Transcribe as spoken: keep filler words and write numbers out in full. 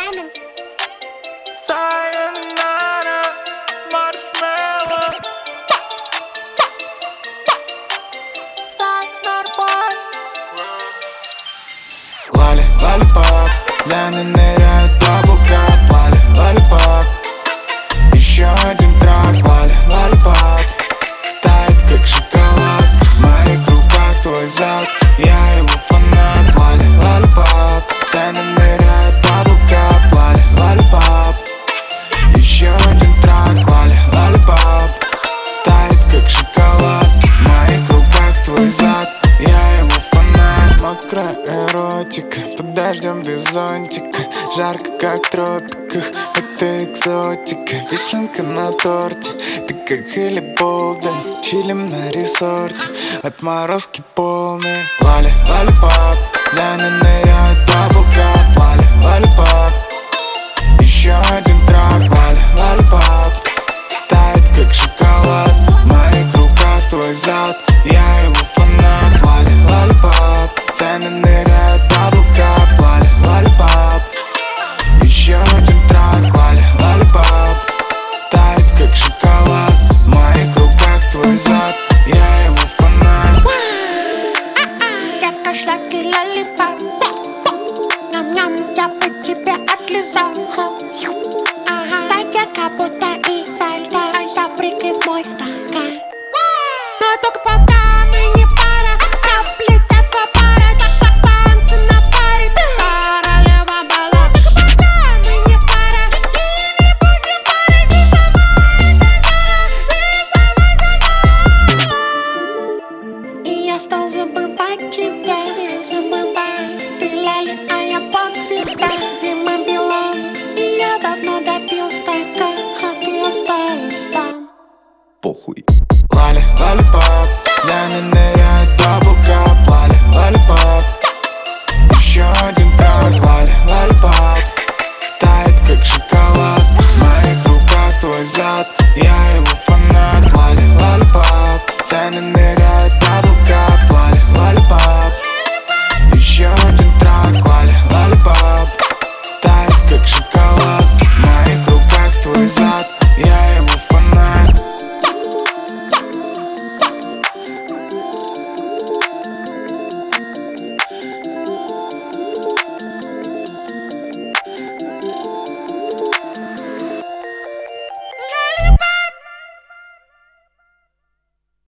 Diamond. Sayonara, marshmallow. Лали, лалипоп, Лены ныряют в баблкап. Лали, лалипоп, еще один трак. Лали, лалипоп, тает как шоколад. В моих руках твой зад, я его фанат. Лали, лалипоп, цены ныряют в баблкап. Лали, лалипоп, еще один трак. Лали, лалипоп, тает как шоколад. В моих руках твой зад, я его фанат. Мокрая эротика, под дождем без зонтика. Жарко как в тропиках, это экзотика. Вишенка на торте, ты как Хелли Болден. Чилим на ресорте, отморозки полные. Лали, лалипоп, Лены ныряют в бабл